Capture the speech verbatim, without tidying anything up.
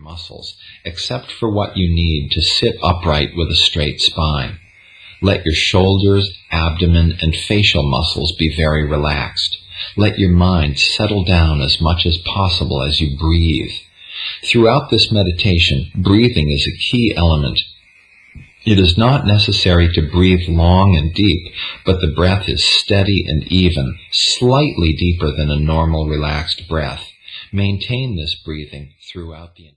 muscles, except for what you need to sit upright with a straight spine. Let your shoulders, abdomen, and facial muscles be very relaxed. Let your mind settle down as much as possible as you breathe. Throughout this meditation, breathing is a key element. It is not necessary to breathe long and deep, but the breath is steady and even, slightly deeper than a normal relaxed breath. Maintain this breathing throughout the